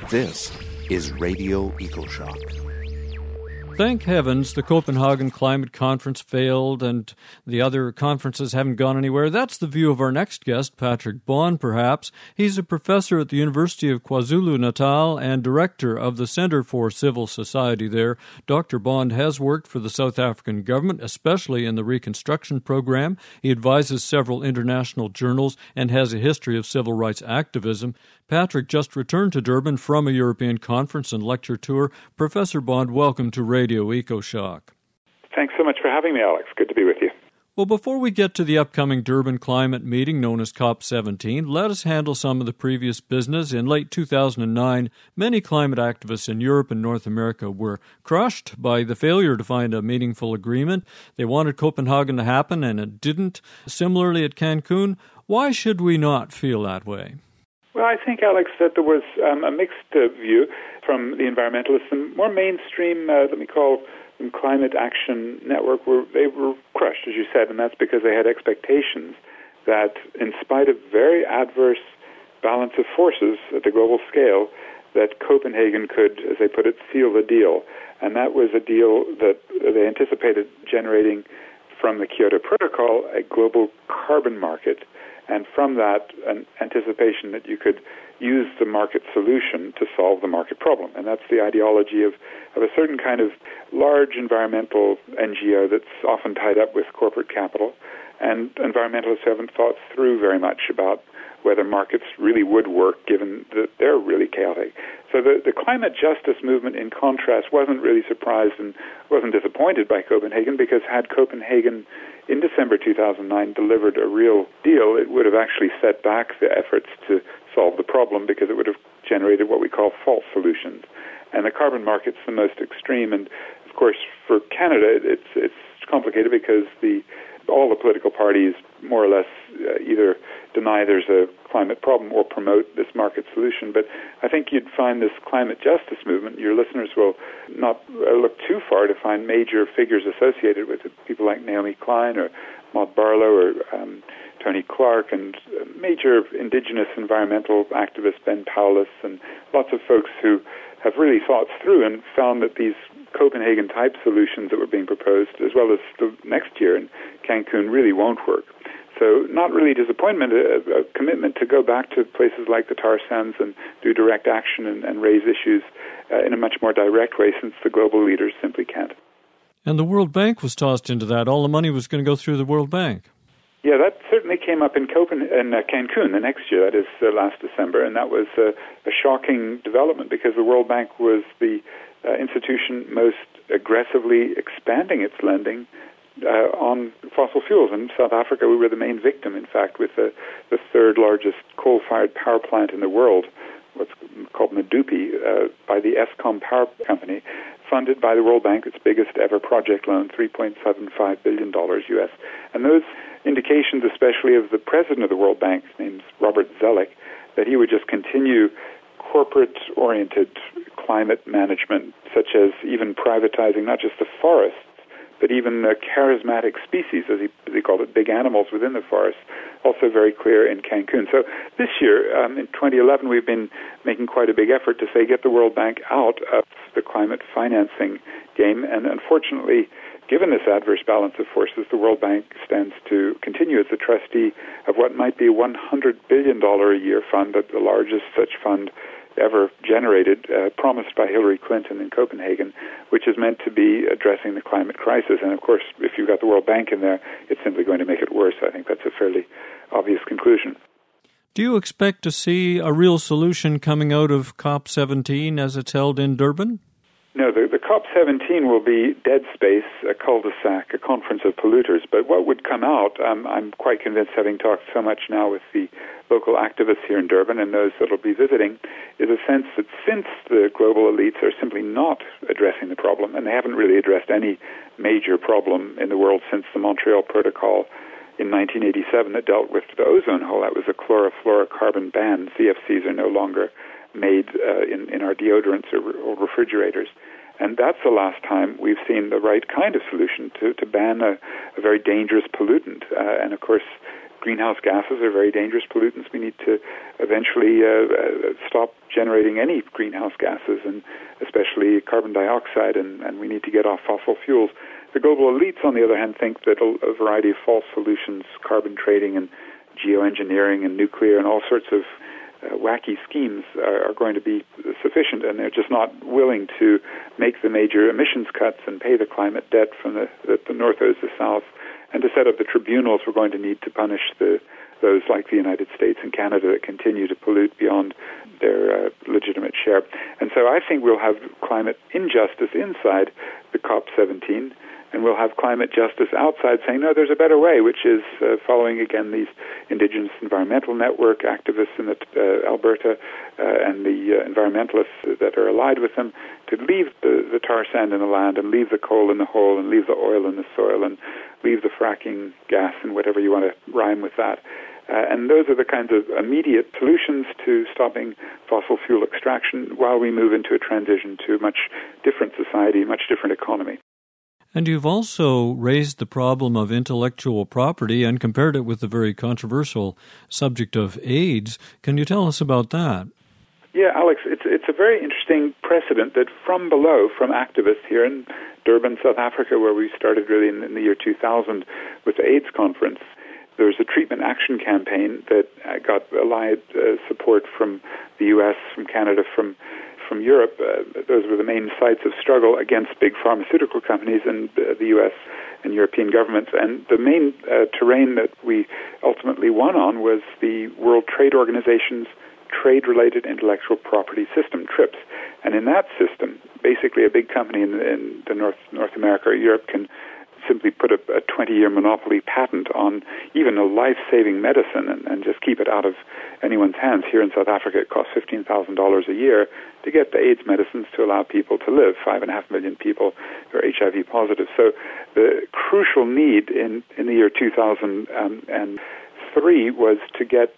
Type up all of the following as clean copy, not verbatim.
This is Radio EcoShock. Thank heavens the Copenhagen Climate Conference failed and the other conferences haven't gone anywhere. That's the view of our next guest, Patrick Bond, perhaps. He's a professor at the University of KwaZulu-Natal and director of the Center for Civil Society there. Dr. Bond has worked for the South African government, especially in the Reconstruction Program. He advises several international journals and has a history of civil rights activism. Patrick just returned to Durban from a European conference and lecture tour. Professor Bond, welcome to Radio EcoShock. Thanks so much for having me, Alex. Good to be with you. Well, before we get to the upcoming Durban climate meeting known as COP17, let us handle some of the previous business. In late 2009, many climate activists in Europe and North America were crushed by the failure to find a meaningful agreement. They wanted Copenhagen to happen, and it didn't. Similarly at Cancun, why should we not feel that way? Well, I think, Alex, that there was a mixed view from the environmentalists. The more mainstream, let me call them Climate Action Network, they were crushed, as you said, and that's because they had expectations that in spite of very adverse balance of forces at the global scale, that Copenhagen could, as they put it, seal the deal. And that was a deal that they anticipated generating from the Kyoto Protocol a global carbon market. And from that, an anticipation that you could use the market solution to solve the market problem. And that's the ideology of a certain kind of large environmental NGO that's often tied up with corporate capital. And environmentalists haven't thought through very much about whether markets really would work, given that they're really chaotic. So the climate justice movement, in contrast, wasn't really surprised and wasn't disappointed by Copenhagen, because had Copenhagen in December 2009 delivered a real deal, it would have actually set back the efforts to solve the problem, because it would have generated what we call false solutions. And the carbon market's the most extreme. And, of course, for Canada, it's complicated because all the political parties more or less either deny there's a climate problem or promote this market solution. But I think you'd find this climate justice movement, your listeners will not look too far to find major figures associated with it, people like Naomi Klein or Maud Barlow or Tony Clark, and major indigenous environmental activist Ben Paulus, and lots of folks who have really thought through and found that these Copenhagen-type solutions that were being proposed, as well as the next year in Cancun, really won't work. So not really disappointment, a commitment to go back to places like the tar sands and do direct action and raise issues in a much more direct way, since the global leaders simply can't. And the World Bank was tossed into that. All the money was going to go through the World Bank. Yeah, that certainly came up in Cancun the next year, that is last December, and that was a shocking development, because the World Bank was the institution most aggressively expanding its lending on fossil fuels. In South Africa, we were the main victim, in fact, with the third largest coal-fired power plant in the world, what's called Medupi, by the Eskom Power Company, funded by the World Bank, its biggest ever project loan, $3.75 billion US. And those indications, especially of the president of the World Bank, his name's Robert Zoellick, that he would just continue corporate-oriented climate management, such as even privatizing not just the forests, but even charismatic species, as he called it, big animals within the forest, also very clear in Cancun. So this year, in 2011, we've been making quite a big effort to say, get the World Bank out of the climate financing game. And unfortunately, given this adverse balance of forces, the World Bank stands to continue as the trustee of what might be a $100 billion a year fund, the largest such fund ever generated, promised by Hillary Clinton in Copenhagen, which is meant to be addressing the climate crisis. And of course, if you've got the World Bank in there, it's simply going to make it worse. I think that's a fairly obvious conclusion. Do you expect to see a real solution coming out of COP17 as it's held in Durban? No, the COP17 will be dead space, a cul-de-sac, a conference of polluters. But what would come out, I'm quite convinced, having talked so much now with the local activists here in Durban and those that will be visiting, is a sense that since the global elites are simply not addressing the problem, and they haven't really addressed any major problem in the world since the Montreal Protocol in 1987 that dealt with the ozone hole, that was a chlorofluorocarbon ban. CFCs are no longer made in our deodorants or refrigerators. And that's the last time we've seen the right kind of solution to ban a very dangerous pollutant. And of course, greenhouse gases are very dangerous pollutants. We need to eventually stop generating any greenhouse gases, and especially carbon dioxide, and we need to get off fossil fuels. The global elites, on the other hand, think that a variety of false solutions, carbon trading and geoengineering and nuclear and all sorts of wacky schemes are going to be sufficient, and they're just not willing to make the major emissions cuts and pay the climate debt from the North owes the South, and to set up the tribunals we're going to need to punish those like the United States and Canada that continue to pollute beyond their legitimate share. And so I think we'll have climate injustice inside the COP17, and we'll have climate justice outside saying, no, there's a better way, which is following, again, these Indigenous Environmental Network activists in Alberta and the environmentalists that are allied with them, to leave the tar sand in the land and leave the coal in the hole and leave the oil in the soil and leave the fracking gas and whatever you want to rhyme with that. And those are the kinds of immediate solutions to stopping fossil fuel extraction while we move into a transition to a much different society, much different economy. And you've also raised the problem of intellectual property and compared it with the very controversial subject of AIDS. Can you tell us about that? Yeah, Alex, it's a very interesting precedent that from below, from activists here in Durban, South Africa, where we started really in the year 2000 with the AIDS conference, there was a treatment action campaign that got allied support from the U.S., from Canada, from Europe. Those were the main sites of struggle against big pharmaceutical companies and the U.S. and European governments. And the main terrain that we ultimately won on was the World Trade Organization's Trade-Related Intellectual Property System, TRIPS. And in that system, basically a big company in the North America or Europe can simply put a 20-year monopoly patent on even a life-saving medicine and just keep it out of anyone's hands. Here in South Africa, it costs $15,000 a year to get the AIDS medicines to allow people to live, 5.5 million people who are HIV positive. So the crucial need in the year 2003 was to get,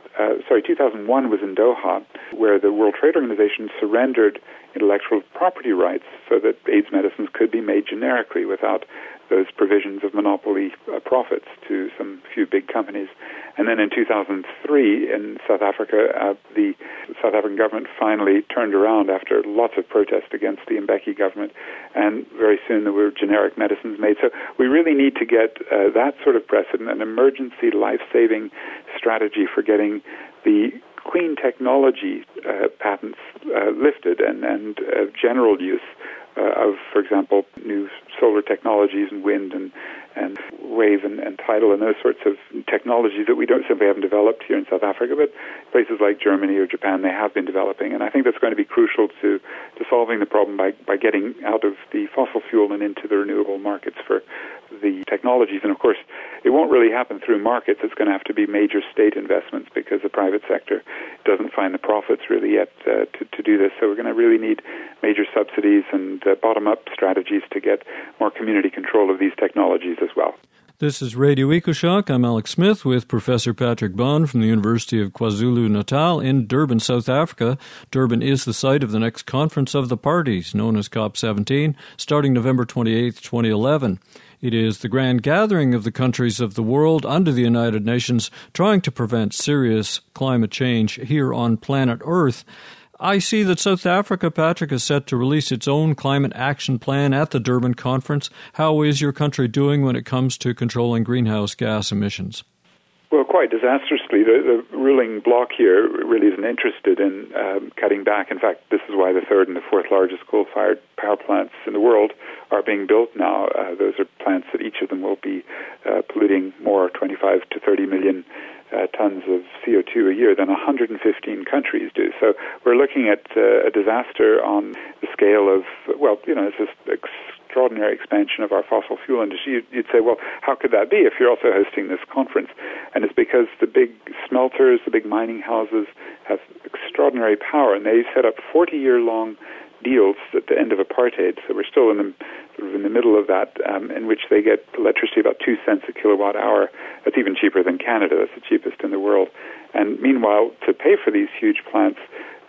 2001 was in Doha, where the World Trade Organization surrendered intellectual property rights so that AIDS medicines could be made generically without those provisions of monopoly profits to some few big companies. And then in 2003 in South Africa, the South African government finally turned around after lots of protest against the Mbeki government, and very soon there were generic medicines made. So we really need to get that sort of precedent, an emergency life-saving strategy for getting the clean technology patents lifted and general use of, for example, new solar technologies and wind and wave and tidal and those sorts of technologies that we haven't developed here in South Africa, but places like Germany or Japan, they have been developing. And I think that's going to be crucial to solving the problem by getting out of the fossil fuel and into the renewable markets for the technologies. And of course, it won't really happen through markets. It's going to have to be major state investments because the private sector doesn't find the profits really yet to do this. So we're going to really need major subsidies and bottom-up strategies to get more community control of these technologies as well. This is Radio EcoShock. I'm Alex Smith with Professor Patrick Bond from the University of KwaZulu-Natal in Durban, South Africa. Durban is the site of the next Conference of the Parties, known as COP17, starting November 28, 2011. It is the grand gathering of the countries of the world under the United Nations trying to prevent serious climate change here on planet Earth. I see that South Africa, Patrick, is set to release its own climate action plan at the Durban conference. How is your country doing when it comes to controlling greenhouse gas emissions? Well, quite disastrously. The ruling bloc here really isn't interested in cutting back. In fact, this is why the third and the fourth largest coal-fired power plants in the world are being built now. Those are plants that each of them will be polluting more, 25 to 30 million tons of CO2 a year than 115 countries do. So we're looking at a disaster on the scale of, it's this extraordinary expansion of our fossil fuel industry. You'd say, well, how could that be if you're also hosting this conference? And it's because the big smelters, the big mining houses have extraordinary power, and they set up 40-year-long deals at the end of apartheid. So we're still in the middle of that, in which they get electricity about 2 cents a kilowatt hour. That's even cheaper than Canada. That's the cheapest in the world. And meanwhile, to pay for these huge plants,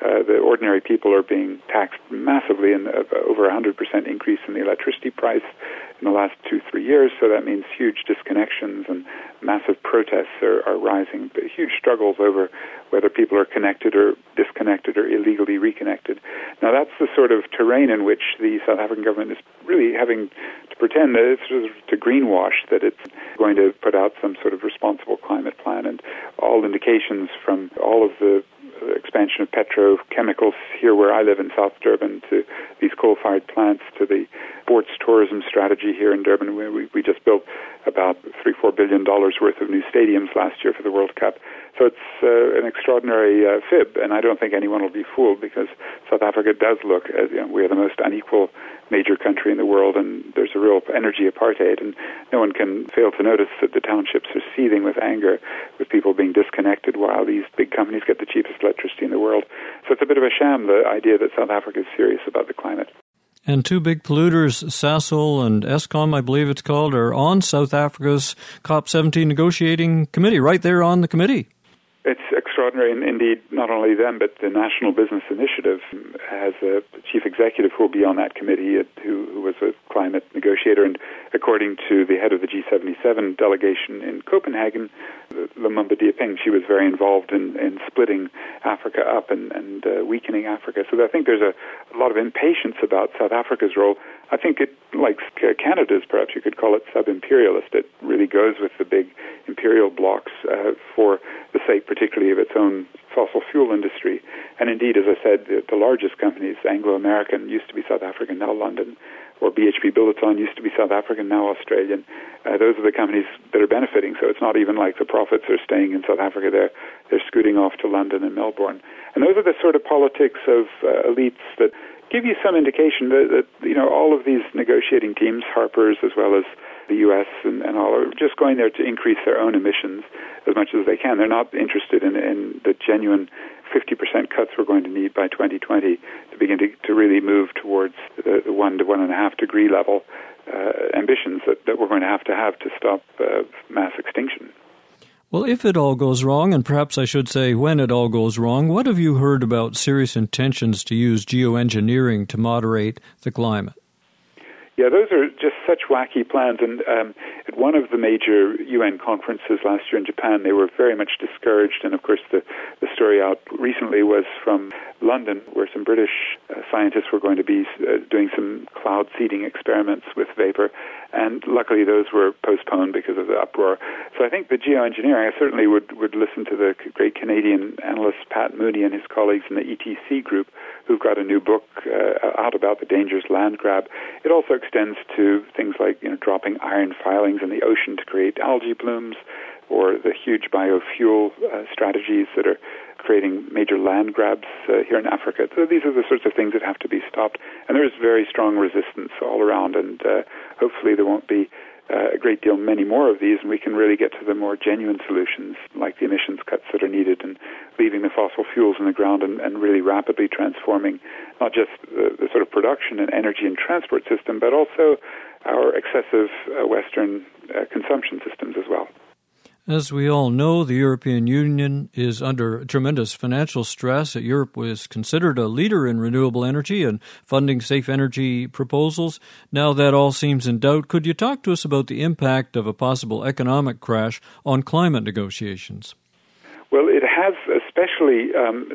the ordinary people are being taxed massively, and over 100% increase in the electricity price in the last 2-3 years. So that means huge disconnections and massive protests are rising, but huge struggles over whether people are connected or disconnected or illegally reconnected. Now that's the sort of terrain in which the South African government is really having to pretend that it's sort of to greenwash, that it's going to put out some sort of responsible climate plan. And all indications from all of the expansion of petrochemicals here where I live in South Durban, to these coal-fired plants, to the sports tourism strategy here in Durban. We just built about $3-4 billion worth of new stadiums last year for the World Cup. So it's an extraordinary fib, and I don't think anyone will be fooled, because South Africa does look as, we are the most unequal major country in the world, and there's a real energy apartheid, and no one can fail to notice that the townships are seething with anger, with people being disconnected while these big companies get the cheapest electricity in the world. So it's a bit of a sham, the idea that South Africa is serious about the climate. And two big polluters, Sasol and Eskom, I believe it's called, are on South Africa's COP17 negotiating committee, right there on the committee. It's extraordinary, and indeed, not only them, but the National Business Initiative has a chief executive who will be on that committee, who was a climate negotiator. And according to the head of the G77 delegation in Copenhagen, Lumumba Diaping, she was very involved in splitting Africa up and weakening Africa. So I think there's a lot of impatience about South Africa's role. I think it, like Canada's, perhaps you could call it sub-imperialist. It really goes with the big imperial blocs for the sake particularly of its own fossil fuel industry. And indeed, as I said, the largest companies, Anglo-American, used to be South African, now London, or BHP Billiton used to be South African, now Australian. Those are the companies that are benefiting. So it's not even like the profits are staying in South Africa. They're scooting off to London and Melbourne. And those are the sort of politics of elites that give you some indication that all of these negotiating teams, Harper's as well as the U.S. and all, are just going there to increase their own emissions as much as they can. They're not interested in the genuine 50% cuts we're going to need by 2020 to begin to really move towards the 1 to 1.5 degree level ambitions that we're going to have to stop mass extinction. Well, if it all goes wrong, and perhaps I should say when it all goes wrong, what have you heard about serious intentions to use geoengineering to moderate the climate? Yeah, those are just such wacky plans. And at one of the major UN conferences last year in Japan, they were very much discouraged. And of course, the story out recently was from London, where some British scientists were going to be doing some cloud seeding experiments with vapor. And luckily, those were postponed because of the uproar. So I think the geoengineering, I certainly would listen to the great Canadian analyst Pat Mooney and his colleagues in the ETC group, who've got a new book out about the dangers land grab. It also extends to things like dropping iron filings in the ocean to create algae blooms, or the huge biofuel strategies that are creating major land grabs here in Africa. So these are the sorts of things that have to be stopped. And there is very strong resistance all around, and hopefully there won't be a great deal many more of these, and we can really get to the more genuine solutions, like the emissions cuts that are needed, and leaving the fossil fuels in the ground and really rapidly transforming not just the sort of production and energy and transport system, but also our excessive Western consumption systems as well. As we all know, the European Union is under tremendous financial stress. Europe was considered a leader in renewable energy and funding safe energy proposals. Now that all seems in doubt. Could you talk to us about the impact of a possible economic crash on climate negotiations? Well, it has especially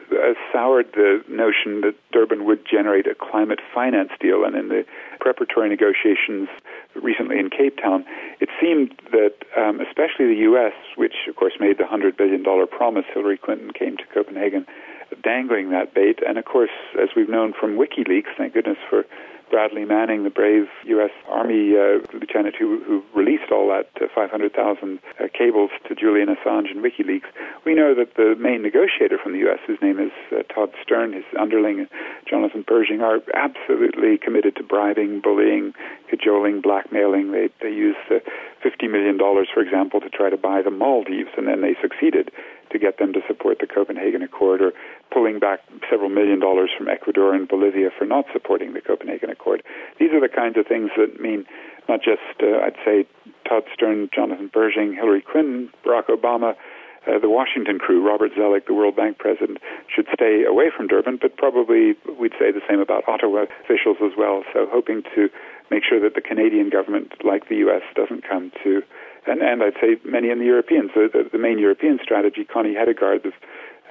soured the notion that Durban would generate a climate finance deal. And in the preparatory negotiations recently in Cape Town, it seemed that especially the U.S., which of course made the $100 billion promise, Hillary Clinton came to Copenhagen dangling that bait. And of course, as we've known from WikiLeaks, thank goodness for Bradley Manning, the brave U.S. Army lieutenant who released all that 500,000 cables to Julian Assange and WikiLeaks, we know that the main negotiator from the U.S., whose name is Todd Stern, his underling, Jonathan Pershing, are absolutely committed to bribing, bullying, cajoling, blackmailing. They used $50 million, for example, to try to buy the Maldives, and then they succeeded to get them to support the Copenhagen Accord, or pulling back several $1 million from Ecuador and Bolivia for not supporting the Copenhagen Accord. These are the kinds of things that mean not just, I'd say, Todd Stern, Jonathan Pershing, Hillary Clinton, Barack Obama, the Washington crew, Robert Zoellick, the World Bank president, should stay away from Durban, but probably we'd say the same about Ottawa officials as well. So hoping to make sure that the Canadian government, like the U.S., doesn't come to, and I'd say many in the Europeans. So the main European strategy, Connie Hedegaard, the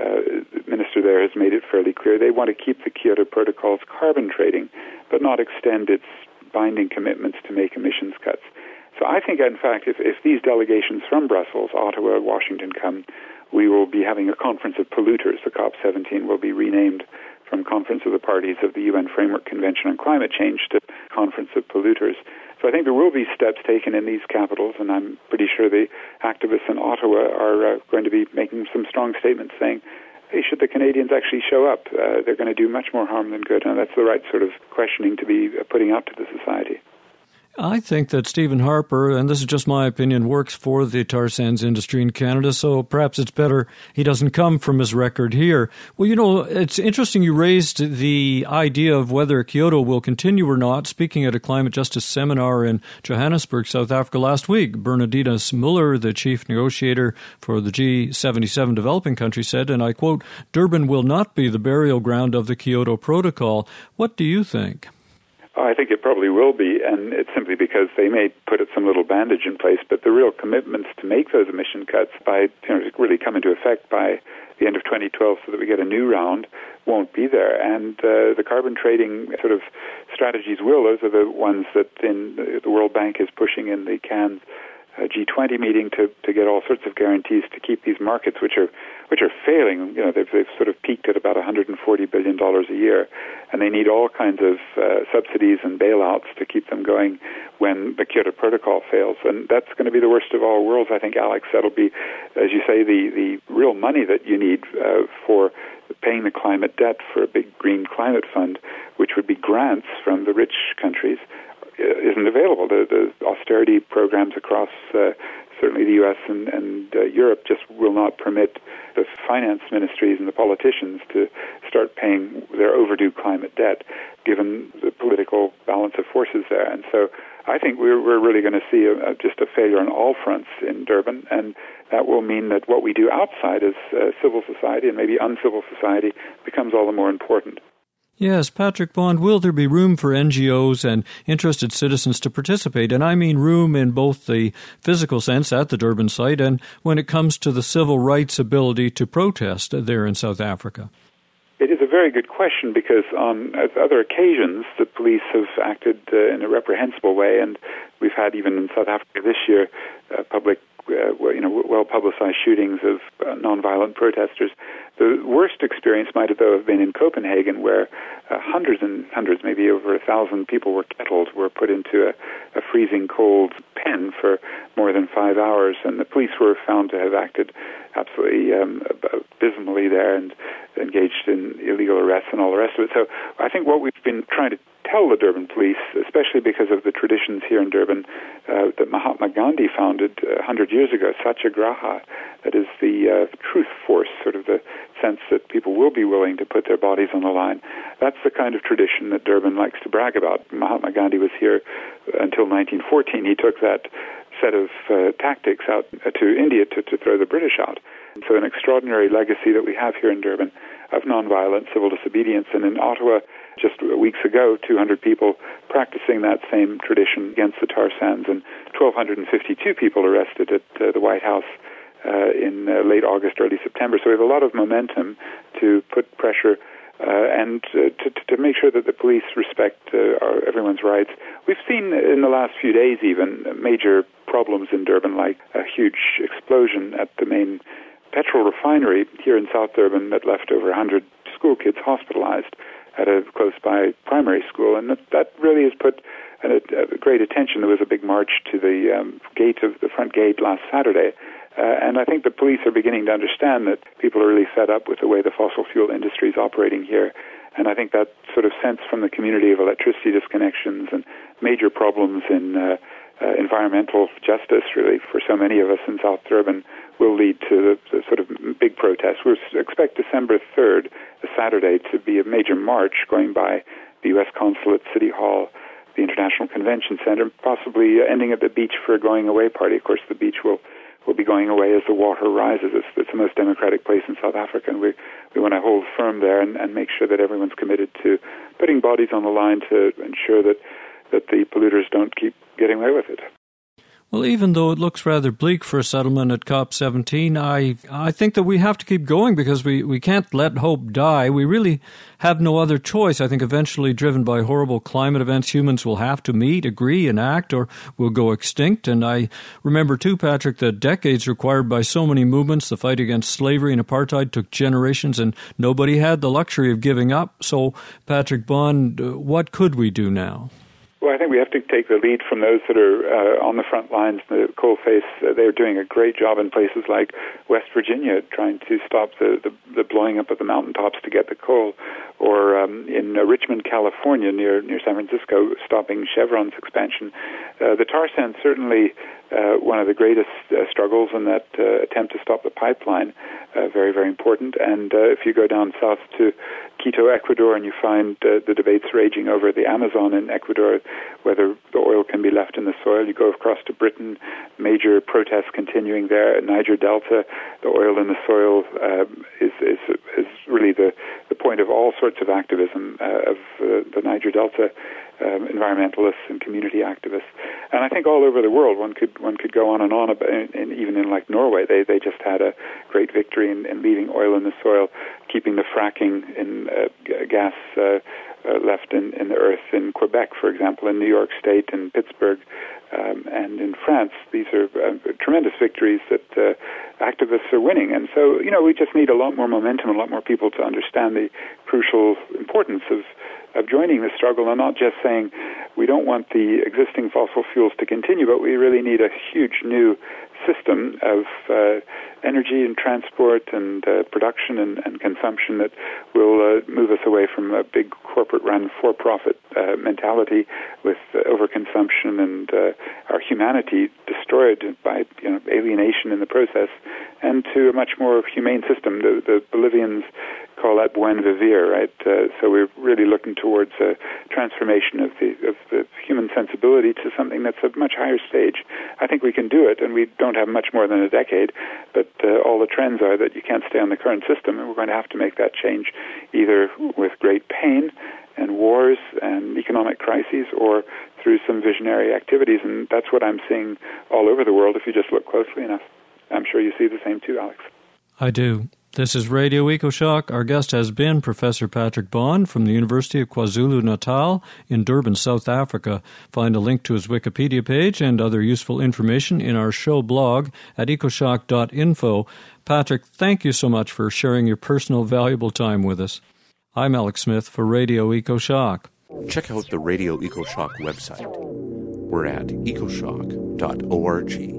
minister there, has made it fairly clear they want to keep the Kyoto Protocol's carbon trading, but not extend its binding commitments to make emissions cuts. So I think, in fact, if these delegations from Brussels, Ottawa, Washington come, we will be having a conference of polluters. The COP17 will be renamed from Conference of the Parties of the UN Framework Convention on Climate Change to Conference of Polluters. So I think there will be steps taken in these capitals, and I'm pretty sure the activists in Ottawa are going to be making some strong statements saying, hey, should the Canadians actually show up? They're going to do much more harm than good, and that's the right sort of questioning to be putting out to the society. I think that Stephen Harper, and this is just my opinion, works for the tar sands industry in Canada, so perhaps it's better he doesn't come from his record here. Well, you know, it's interesting you raised the idea of whether Kyoto will continue or not. Speaking at a climate justice seminar in Johannesburg, South Africa last week, Bernardinus Muller, the chief negotiator for the G77 developing countries, said, and I quote, "Durban will not be the burial ground of the Kyoto Protocol." What do you think? I think it probably will be, and it's simply because they may put some little bandage in place, but the real commitments to make those emission cuts really come into effect by the end of 2012 so that we get a new round won't be there. And the carbon trading sort of strategies will. Those are the ones that the World Bank is pushing in the Cannes G20 meeting to get all sorts of guarantees to keep these markets, which are failing. You know, they've sort of peaked at about $140 billion a year, and they need all kinds of subsidies and bailouts to keep them going when the Kyoto Protocol fails. And that's going to be the worst of all worlds, I think, Alex. That'll be, as you say, the real money that you need for paying the climate debt for a big green climate fund, which would be grants from the rich countries, isn't available. The austerity programs across certainly the U.S. and Europe just will not permit the finance ministries and the politicians to start paying their overdue climate debt, given the political balance of forces there. And so I think we're really going to see just a failure on all fronts in Durban, and that will mean that what we do outside as civil society and maybe uncivil society becomes all the more important. Yes, Patrick Bond, will there be room for NGOs and interested citizens to participate? And I mean room in both the physical sense at the Durban site and when it comes to the civil rights ability to protest there in South Africa. It is a very good question because on other occasions the police have acted in a reprehensible way, and we've had even in South Africa this year public well-publicized shootings of nonviolent protesters. The worst experience might have, though, have been in Copenhagen, where hundreds and hundreds, maybe over 1,000 people were kettled, were put into a freezing cold pen for more than 5 hours, and the police were found to have acted absolutely abysmally there and engaged in illegal arrests and all the rest of it. So I think what we've been trying to tell the Durban police, especially because of the traditions here in Durban that Mahatma Gandhi founded 100 years ago, Satyagraha, that is the truth force, sort of the sense that people will be willing to put their bodies on the line. That's the kind of tradition that Durban likes to brag about. Mahatma Gandhi was here until 1914. He took that set of tactics out to India to throw the British out. And so an extraordinary legacy that we have here in Durban of nonviolent civil disobedience. And in Ottawa, just weeks ago, 200 people practicing that same tradition against the tar sands, and 1,252 people arrested at the White House in late August, early September. So we have a lot of momentum to put pressure and to make sure that the police respect everyone's rights. We've seen in the last few days even major problems in Durban, like a huge explosion at the main petrol refinery here in South Durban that left over 100 school kids hospitalized at a close-by primary school, and that really has put great attention. There was a big march to the front gate last Saturday, and I think the police are beginning to understand that people are really fed up with the way the fossil fuel industry is operating here, and I think that sort of sense from the community of electricity disconnections and major problems in environmental justice, really, for so many of us in South Durban, will lead to the sort of big protests. We expect December 3rd, a Saturday, to be a major march going by the U.S. Consulate, City Hall, the International Convention Center, possibly ending at the beach for a going-away party. Of course, the beach will will be going away as the water rises. It's the most democratic place in South Africa, and we want to hold firm there and make sure that everyone's committed to putting bodies on the line to ensure that the polluters don't keep getting away with it. Well, even though it looks rather bleak for a settlement at COP17, I think that we have to keep going because we can't let hope die. We really have no other choice. I think eventually, driven by horrible climate events, humans will have to meet, agree, and act, or we'll go extinct. And I remember, too, Patrick, that decades required by so many movements. The fight against slavery and apartheid took generations, and nobody had the luxury of giving up. So, Patrick Bond, what could we do now? Well, I think we have to take the lead from those that are on the front lines, the coalface. They're doing a great job in places like West Virginia, trying to stop the blowing up of the mountaintops to get the coal, or in Richmond, California, near San Francisco, stopping Chevron's expansion. The tar sands certainly one of the greatest struggles in that attempt to stop the pipeline. Very, very important. And if you go down south to Quito, Ecuador, and you find the debates raging over the Amazon in Ecuador, whether the oil can be left in the soil. You go across to Britain, major protests continuing there. Niger Delta, the oil in the soil is really the point of all sorts of activism of the Niger Delta environmentalists and community activists. And I think all over the world, one could go on and on about, and even in like Norway, they just had a great victory in leaving oil in the soil, keeping the fracking in gas left in the earth in Quebec, for example, in New York State, in Pittsburgh, and in France. These are tremendous victories that activists are winning. And so, we just need a lot more momentum, a lot more people to understand the crucial importance of joining the struggle, and not just saying we don't want the existing fossil fuels to continue, but we really need a huge new system of energy and transport and production and consumption that will move us away from a big corporate-run for-profit mentality with overconsumption and our humanity destroyed by alienation in the process, and to a much more humane system. The Bolivians call that buen vivir, right? So we're really looking towards a transformation of the human sensibility to something that's a much higher stage. I think we can do it, and we don't have much more than a decade, but all the trends are that you can't stay on the current system, and we're going to have to make that change either with great pain and wars and economic crises, or through some visionary activities, and that's what I'm seeing all over the world if you just look closely enough. I'm sure you see the same too, Alex. I do. This is Radio EcoShock. Our guest has been Professor Patrick Bond from the University of KwaZulu-Natal in Durban, South Africa. Find a link to his Wikipedia page and other useful information in our show blog at ecoshock.info. Patrick, thank you so much for sharing your personal, valuable time with us. I'm Alex Smith for Radio EcoShock. Check out the Radio EcoShock website. We're at ecoshock.org.